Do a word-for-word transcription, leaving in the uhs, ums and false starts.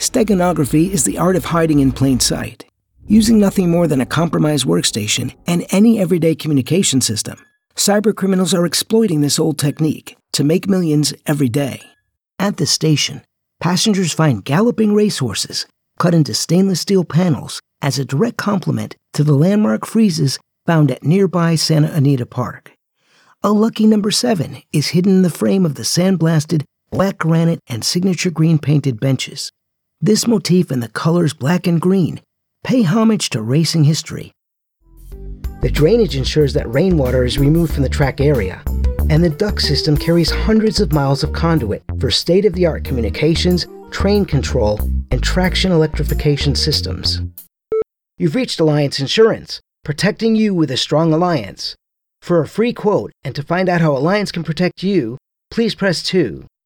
Steganography is the art of hiding in plain sight. Using nothing more than a compromised workstation and any everyday communication system, cybercriminals are exploiting this old technique to make millions every day. At the station, passengers find galloping racehorses cut into stainless steel panels as a direct complement to the landmark friezes found at nearby Santa Anita Park. A lucky number seven is hidden in the frame of the sandblasted black granite and signature green painted benches. This motif and the colors black and green pay homage to racing history. The drainage ensures that rainwater is removed from the track area, and the duct system carries hundreds of miles of conduit for state-of-the-art communications, train control, and traction electrification systems. You've reached Alliance Insurance, protecting you with a strong alliance. For a free quote and to find out how Alliance can protect you, please press two.